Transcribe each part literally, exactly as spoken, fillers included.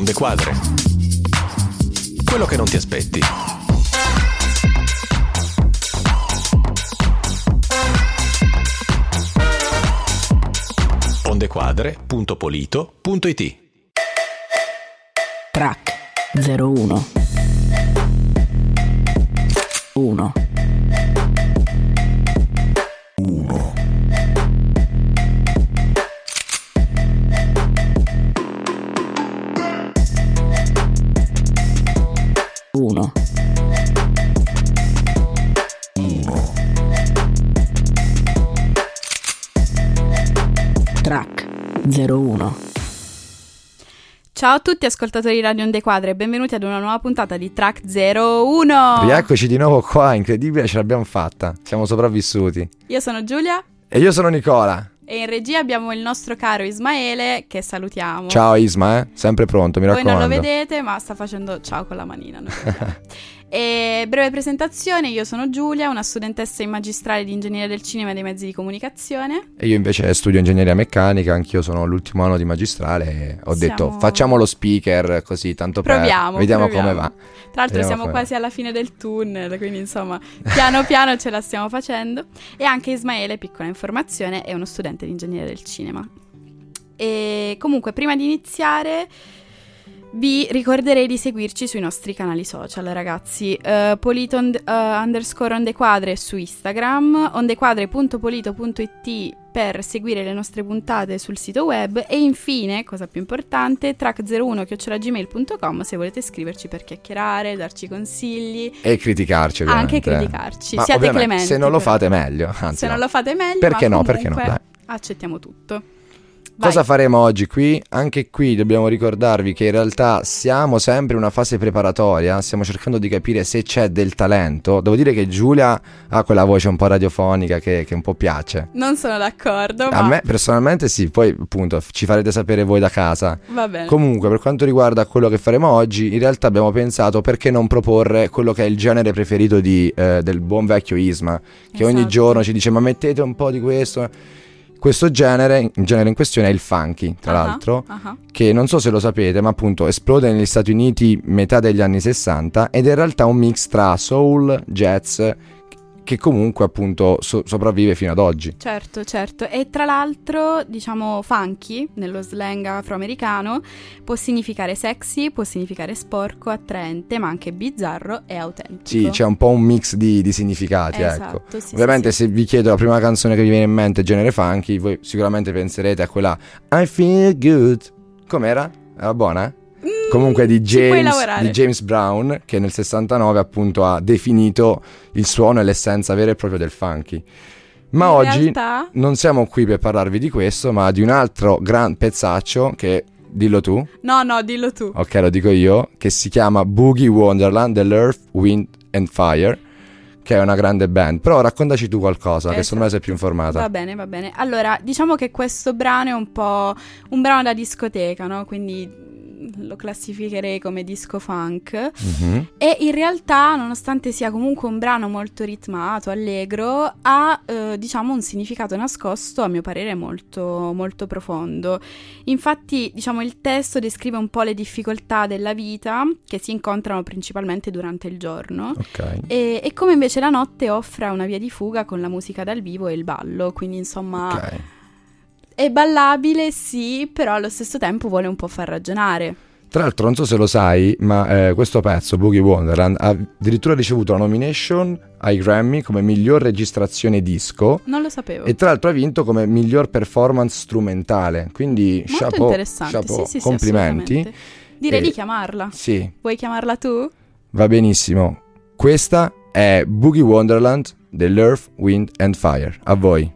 Onde Quadre. Quello che non ti aspetti. ondequadre punto polito punto it. Track zero uno uno uno uno uno Track zero uno. Ciao a tutti ascoltatori di Radio Onde Quadre e benvenuti ad una nuova puntata di Track zero uno. Rieccoci di nuovo qua, incredibile, ce l'abbiamo fatta, siamo sopravvissuti. Io sono Giulia E io sono Nicola. e in regia abbiamo il nostro caro Ismaele che salutiamo. Ciao Isma, eh? Sempre pronto, mi Voi raccomando. non lo vedete ma sta facendo ciao con la manina. Noi vediamo. E breve presentazione, io sono Giulia, una studentessa in magistrale di ingegneria del cinema e dei mezzi di comunicazione. E io invece studio ingegneria meccanica, anch'io sono all'ultimo anno di magistrale e ho Siamo- detto facciamo lo speaker così, tanto per... Proviamo, Vediamo proviamo. come va. Tra l'altro Vediamo siamo come quasi alla fine del tunnel, quindi insomma piano piano ce la stiamo facendo. E anche Ismaele, piccola informazione, è uno studente di ingegneria del cinema. E comunque prima di iniziare vi ricorderei di seguirci sui nostri canali social, ragazzi. uh, Polito on- uh, underscore ondequadre su Instagram, ondequadre punto polito punto it per seguire le nostre puntate sul sito web e infine, cosa più importante, track zero uno chiocciola gmail punto com se volete scriverci per chiacchierare, darci consigli, E criticarci ovviamente. anche criticarci. Ma Siate ovviamente, clementi. se non lo però. fate meglio, anzi Se no. non lo fate meglio, Perché ma no, perché no, comunque dai. accettiamo tutto. Vai. Cosa faremo oggi qui? Anche qui dobbiamo ricordarvi che in realtà siamo sempre in una fase preparatoria, stiamo cercando di capire se c'è del talento. Devo dire che Giulia ha quella voce un po' radiofonica che, che un po' piace. Non sono d'accordo, A ma me personalmente sì, poi appunto ci farete sapere voi da casa. va bene. Comunque per quanto riguarda quello che faremo oggi, in realtà abbiamo pensato perché non proporre quello che è il genere preferito di, eh, del buon vecchio Isma, che ogni Esatto. giorno ci dice ma mettete un po' di questo. Questo genere, il genere in questione è il funky, tra Ah, l'altro, ah. che non so se lo sapete, ma appunto esplode negli Stati Uniti metà degli anni sessanta ed è in realtà un mix tra soul, jazz, che comunque appunto so- sopravvive fino ad oggi. Certo, certo. E tra l'altro, diciamo, funky, nello slang afroamericano, può significare sexy, può significare sporco, attraente, ma anche bizzarro e autentico. Sì, c'è un po' un mix di, di significati, Esatto, ecco. sì, Ovviamente sì, sì. se vi chiedo la prima canzone che vi viene in mente genere funky, voi sicuramente penserete a quella I Feel Good. Com'era? Era buona? Mm, Comunque di ci puoi James, lavorare. di James Brown, che nel sessantanove appunto ha definito il suono e l'essenza vera e propria del funky. Ma In oggi realtà, non siamo qui per parlarvi di questo, ma di un altro gran pezzaccio che, dillo tu, no, no, dillo tu. ok lo dico io, che si chiama Boogie Wonderland dell'Earth, Wind and Fire, che è una grande band. Però raccontaci tu qualcosa, che secondo me sei più informata. Va bene, va bene. Allora, diciamo che questo brano è un po' un brano da discoteca, no? Quindi lo classificherei come disco funk. Mhm. E in realtà, nonostante sia comunque un brano molto ritmato, allegro, ha eh, diciamo un significato nascosto, a mio parere, molto, molto profondo. Infatti, diciamo, il testo descrive un po' le difficoltà della vita che si incontrano principalmente durante il giorno. Ok. E, e come invece la notte offre una via di fuga con la musica dal vivo e il ballo, quindi insomma Ok. è ballabile sì, però allo stesso tempo vuole un po' far ragionare. Tra l'altro non so se lo sai, ma eh, questo pezzo, Boogie Wonderland, ha addirittura ricevuto la nomination ai Grammy come miglior registrazione disco Non lo sapevo. e tra l'altro ha vinto come miglior performance strumentale. Quindi Molto chapeau, interessante, chapeau, sì, sì, sì, complimenti. assolutamente. Direi E- di chiamarla. Sì, Vuoi chiamarla tu? va benissimo. Questa è Boogie Wonderland dell'Earth, Wind and Fire. A voi.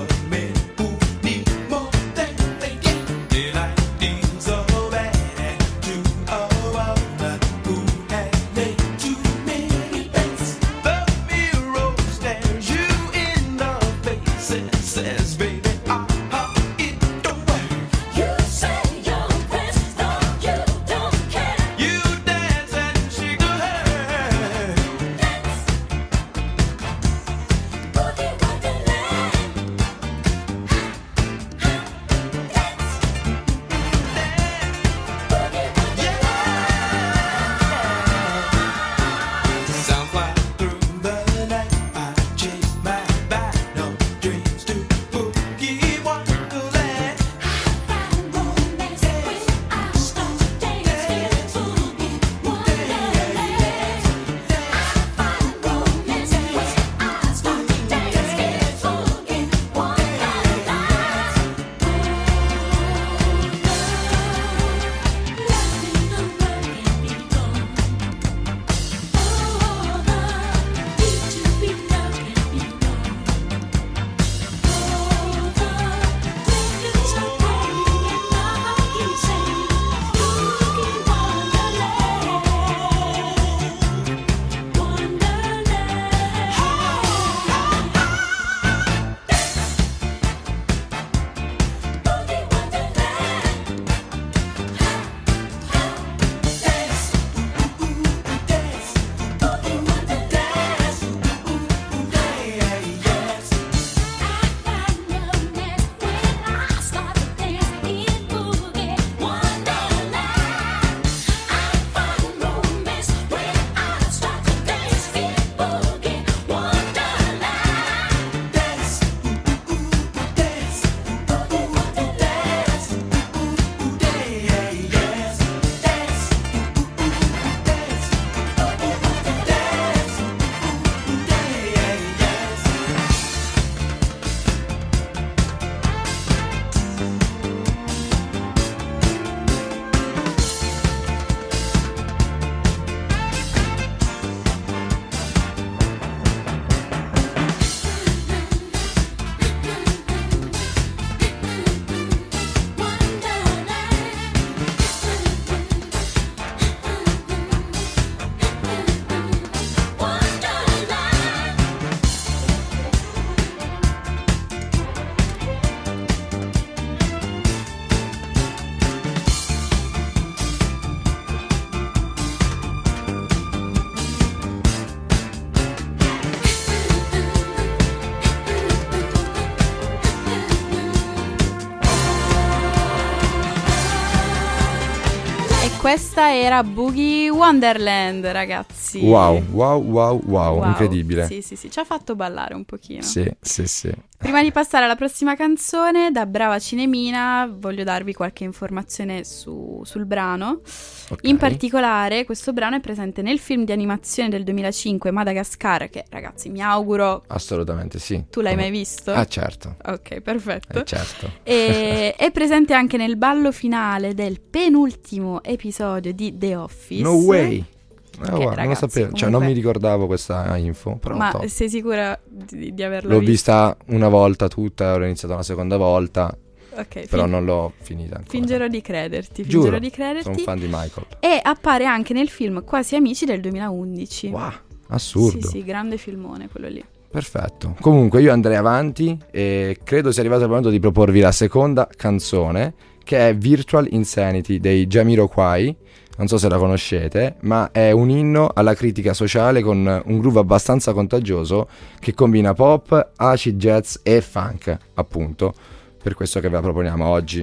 Questa era Boogie Wonderland, ragazzi. Wow, wow, wow, wow, wow. Incredibile. Sì, sì, sì, ci ha fatto ballare un pochino. Sì, sì, sì. Prima di passare alla prossima canzone, da brava cinemina, voglio darvi qualche informazione su, sul brano. Okay. In particolare, questo brano è presente nel film di animazione del duemilacinque Madagascar, che ragazzi mi auguro... Assolutamente sì. Tu l'hai Come... mai visto? Ah, certo. Ok, perfetto. Eh, certo. E è presente anche nel ballo finale del penultimo episodio di The Office. No way! Ah, Che, guarda, ragazzi, non lo sapevo, comunque... cioè non mi ricordavo questa info, però Ma top. sei sicura di, di averla L'ho vista? vista una volta tutta, ho iniziato una seconda volta, Ok, però fin- non l'ho finita ancora. fingerò di crederti, fingerò Giuro, di crederti. sono un fan di Michael. E appare anche nel film Quasi Amici del duemilaundici. Wow, assurdo. Sì, sì, grande filmone quello lì. Perfetto. Comunque io andrei avanti e credo sia arrivato il momento di proporvi la seconda canzone, che è Virtual Insanity dei Jamiroquai. Non so se la conoscete, ma è un inno alla critica sociale con un groove abbastanza contagioso che combina pop, acid jazz e funk, appunto. Per questo che ve la proponiamo oggi.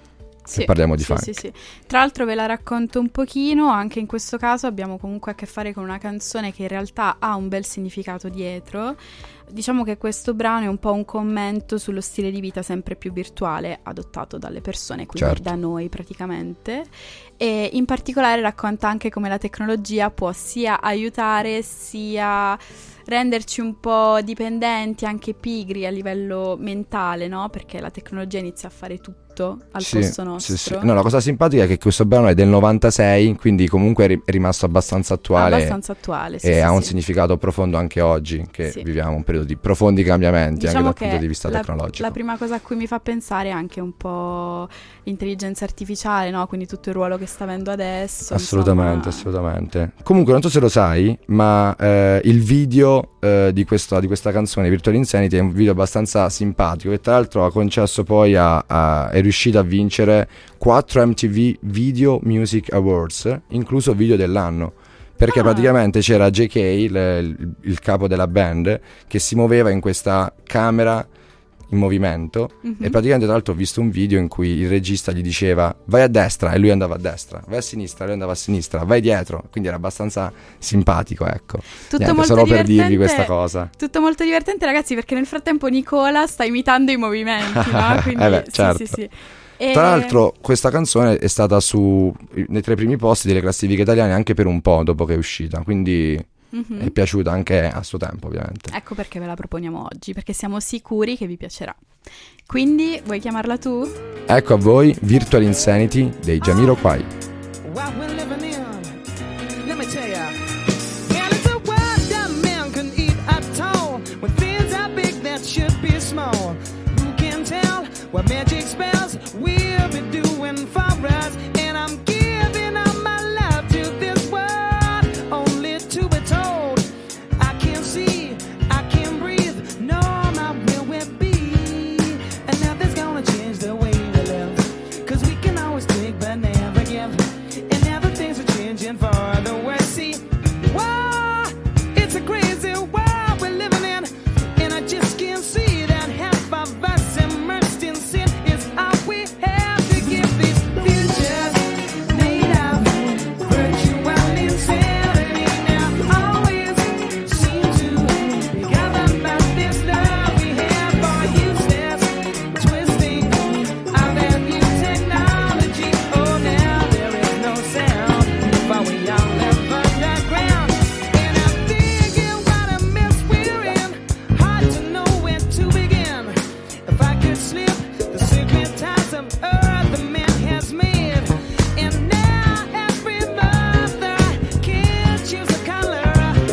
Sì, e parliamo di sì, funk. sì, sì. Tra l'altro ve la racconto un pochino, anche in questo caso abbiamo comunque a che fare con una canzone che in realtà ha un bel significato dietro. Diciamo che questo brano è un po' un commento sullo stile di vita sempre più virtuale adottato dalle persone, quindi Certo. da noi praticamente, e in particolare racconta anche come la tecnologia può sia aiutare sia renderci un po' dipendenti, anche pigri a livello mentale, no? Perché la tecnologia inizia a fare tutto al Sì, posto nostro. sì, sì. No, la cosa simpatica è che questo brano è del novantasei, quindi comunque è ri- è rimasto abbastanza attuale. Abbastanza attuale, sì, e sì, ha un sì. significato profondo anche oggi, che Sì. viviamo un periodo di profondi cambiamenti, Diciamo anche dal che punto di vista la, tecnologico. la prima cosa a cui mi fa pensare è anche un po' l'intelligenza artificiale, no? Quindi tutto il ruolo che sta avendo adesso. Assolutamente, insomma. assolutamente. Comunque non so se lo sai, ma eh, il video eh, di, questa, di questa canzone, Virtual Insanity, è un video abbastanza simpatico, che tra l'altro ha concesso poi a, a è riuscito a vincere quattro M T V Video Music Awards, incluso video dell'anno. Perché Ah. praticamente c'era J K, il, il, il capo della band, che si muoveva in questa camera in movimento. Mhm. E praticamente tra l'altro ho visto un video in cui il regista gli diceva vai a destra e lui andava a destra, vai a sinistra e lui andava a sinistra, vai dietro, quindi era abbastanza simpatico, ecco. Tutto Niente, molto solo per divertente- dirvi questa cosa. Tutto molto divertente, ragazzi, perché nel frattempo Nicola sta imitando i movimenti, no? Quindi Eh beh, sì, certo. sì, sì. E- Tra l'altro questa canzone è stata su nei tre primi posti delle classifiche italiane anche per un po' dopo che è uscita, quindi Mhm. è piaciuta anche a suo tempo, ovviamente. Ecco perché ve la proponiamo oggi, perché siamo sicuri che vi piacerà. Quindi, vuoi chiamarla tu? Ecco a voi Virtual Insanity dei Jamiroquai. What we're living in, let me tell ya. And it's a world that man can eat at all. When things are big that should be small. Who can tell what magic spells we'll be doing for us? And I'm giving all my love to this world, only to be told I can't see, I can't breathe, no, not where we'll be. And nothing's gonna change the way we live, 'cause we can always take but never give. And now the things are changing for the worse. See, whoa, it's a crazy world we're living in, and I just can't see that half of us immersed in sin is all we have to give these futures made of virtual insanity. Now always seem to be governed by this love we have for useless twisting of that new technology. Oh, now there is no sound, but we all live underground. And I'm thinking what a mess we're in, hard to know where to begin. If I could slip the secret ties of earth the man has made, and now every mother can choose a color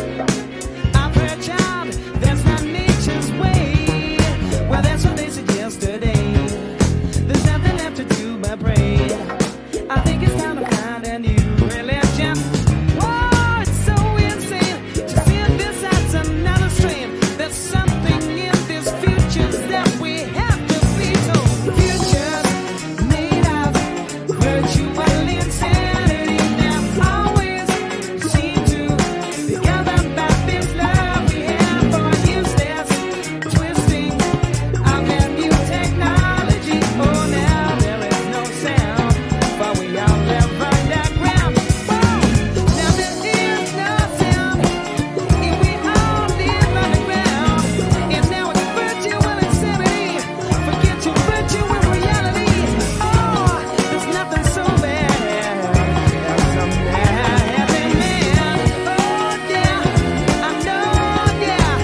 of her child. That's not nature's way. Well, that's what they suggest today. There's nothing left to do but pray. I think it's time to find a new religion. Whoa, it's so insane to see this as another strain. There's something in this future that we have to be told. Futures made of virtual insanity now always seem to be governed by this love we have for useless twisting of that new technology. Oh, now there is no sound, but we all live underground. Whoa, now there is no sound, and we all live underground. And now it's virtual insanity. Forget your virtual reality. Oh, there's nothing so bad as some bad happy man. Oh yeah, I know, yeah.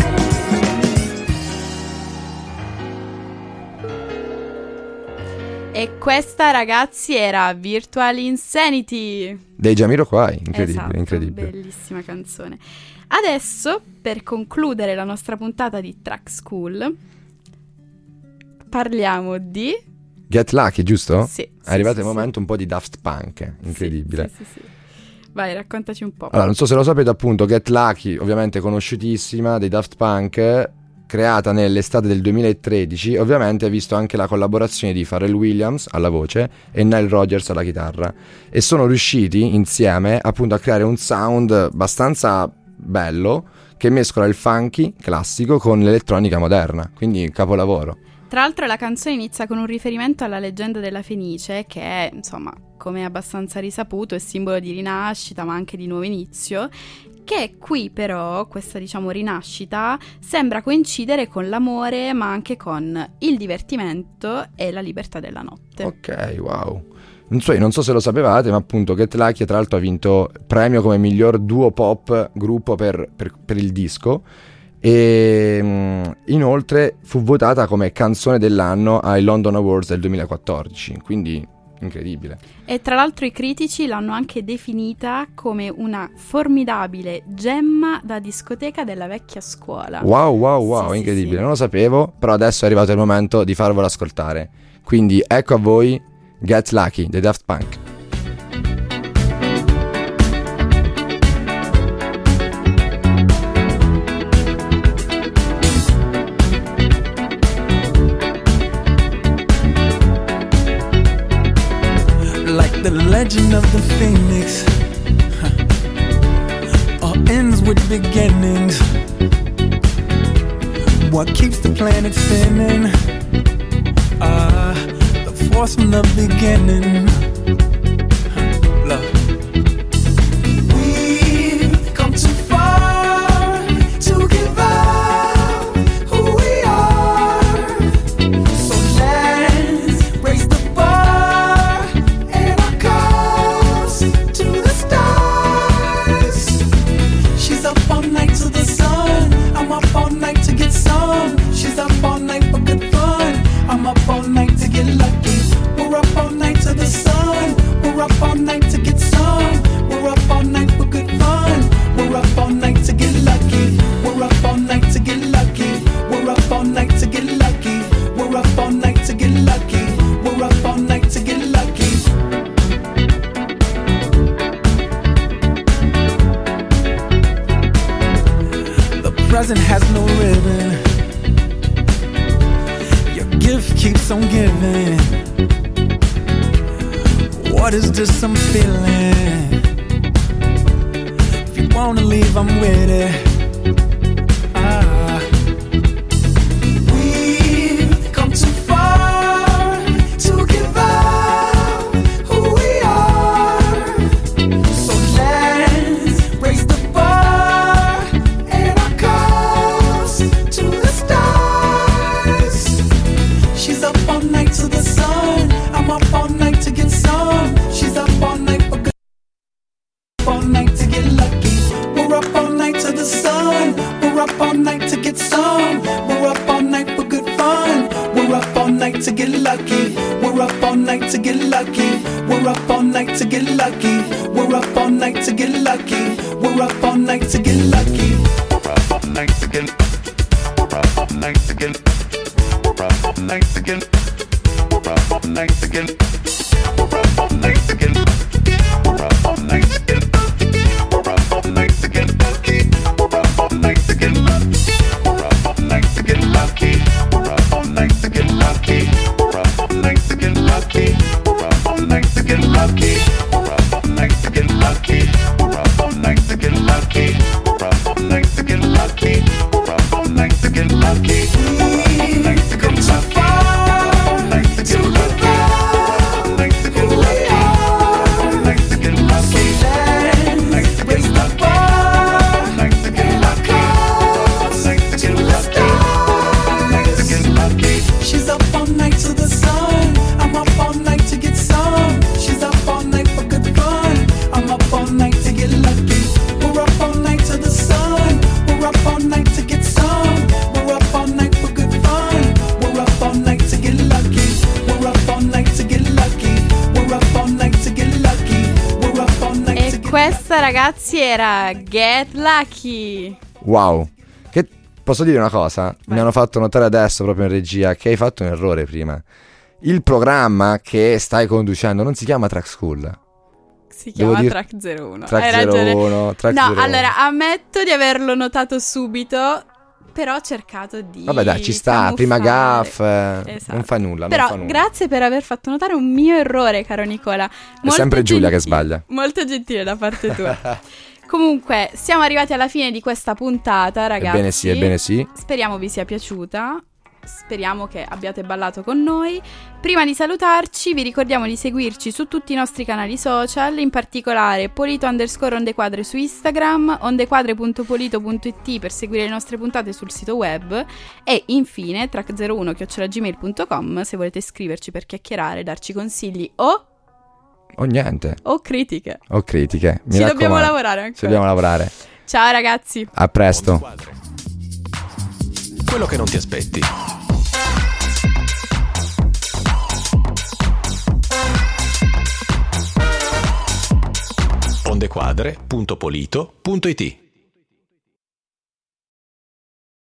E questa, ragazzi, era Virtual Insanity. Dei Jamiroquai, incredibile, Esatto, incredibile. bellissima canzone. Adesso, per concludere la nostra puntata di Track School, parliamo di... Get Lucky, giusto? Sì, È sì, arrivato sì, il sì. momento un po' di Daft Punk, incredibile. Sì, sì, sì, sì. Vai, raccontaci un po'. Allora, non so se lo sapete, appunto, Get Lucky, ovviamente conosciutissima, dei Daft Punk, creata nell'estate del duemilatredici, ovviamente ha visto anche la collaborazione di Pharrell Williams alla voce e Nile Rodgers alla chitarra, e sono riusciti insieme appunto a creare un sound abbastanza bello che mescola il funky classico con l'elettronica moderna, quindi un capolavoro. Tra l'altro la canzone inizia con un riferimento alla leggenda della Fenice, che è, insomma, come è abbastanza risaputo, è simbolo di rinascita ma anche di nuovo inizio, che qui però, questa diciamo rinascita, sembra coincidere con l'amore ma anche con il divertimento e la libertà della notte. Ok, wow. Non so, non so se lo sapevate, ma appunto Get Lucky tra l'altro ha vinto premio come miglior duo pop gruppo per, per, per il disco e mh, inoltre fu votata come canzone dell'anno ai London Awards del duemilaquattordici, quindi incredibile. E tra l'altro i critici l'hanno anche definita come una formidabile gemma da discoteca della vecchia scuola. Wow, wow, wow, Sì, sì, incredibile, sì. non lo sapevo, però adesso è arrivato il momento di farvelo ascoltare. Quindi ecco a voi Get Lucky dei Daft Punk. Like the legend of the phoenix, huh. All ends with beginnings. What keeps the planet spinning? Ah, uh, the force from the beginning. Huh. Love. We've come too far to give up who we are. So let's raise the bar and our cups to the stars. She's up all night to the sun. I'm up all night to get some. She's up all night for good fun. I'm up all night to get lucky. We're up all night to the sun. We're up all night to get some. We're up all night for good fun. We're up all night to get lucky. We're up all night to get lucky. We're up all night to get lucky. We're up all night to get lucky. We're up all night to get lucky. The present has no ribbon. Your gift keeps on giving. What is this I'm feeling? If you wanna leave, I'm with it. Ah. We've come too far to give up who we are. So let's raise the bar and our cups to the stars. She's up all night to the sun. I'm up all night to get some. She's up all night for good. All night to get lucky. We're up all night to the sun. We're up all night to get some. We're up all night for good fun. We're up all night to get lucky. We're up all night to get lucky. We're up all night to get lucky. We're up all night to get lucky. We're up all night to get lucky. We're up all night to get. We're up all night to get. We're up all night to get. We're up all night to get. We're up all night to get. We're up all night to get. We're up all night to get lucky. We're up all night to get lucky. We're up all night to get lucky. We're up all night to get lucky. We're up all night to get lucky. We're up all night to get lucky. We're up all night to get lucky. We're up all night to get lucky. We're up all night to get lucky. We're up all night to get lucky. We've come too far to give up who we are. So let's raise the bar and our cups to the stars. She's up all night to the sun. I'm up all night to get some. She's up all night for good fun. I'm up all night to get lucky. We're up all night to the sun. We're up all night to get some. We're up all night for good fun. We're up all night to get lucky. We're up all night to get lucky. We're up all night to get lucky. We're up all night to E get questa, ragazzi, era Get Lucky. Wow. Che posso dire una cosa? Mi hanno fatto notare adesso proprio in regia che hai fatto un errore prima. Il programma che stai conducendo non si chiama Track School. Si Devo chiama dire- Track zero uno. Track Hai ragione. zero uno, Track No, zero uno. allora ammetto di averlo notato subito, però ho cercato di Vabbè dai, ci sta, camuffare. prima gaff, eh, Esatto. non fa nulla, Però non fa nulla. grazie per aver fatto notare un mio errore, caro Nicola. Molto sempre Giulia che gentile- sbaglia. Molto gentile da parte tua. Comunque, siamo arrivati alla fine di questa puntata, ragazzi. Ebbene sì, ebbene sì. Speriamo vi sia piaciuta. Speriamo che abbiate ballato con noi. Prima di salutarci vi ricordiamo di seguirci su tutti i nostri canali social, in particolare polito underscore ondequadre su Instagram, ondequadre punto polito punto it per seguire le nostre puntate sul sito web e infine track zero uno chiocciola gmail punto com se volete scriverci per chiacchierare, darci consigli o O niente. O critiche. O critiche. Mi Ci dobbiamo raccomando. lavorare ancora. Ci dobbiamo lavorare. Ciao ragazzi. A presto. Quello che non ti aspetti. ondequadre punto polito punto it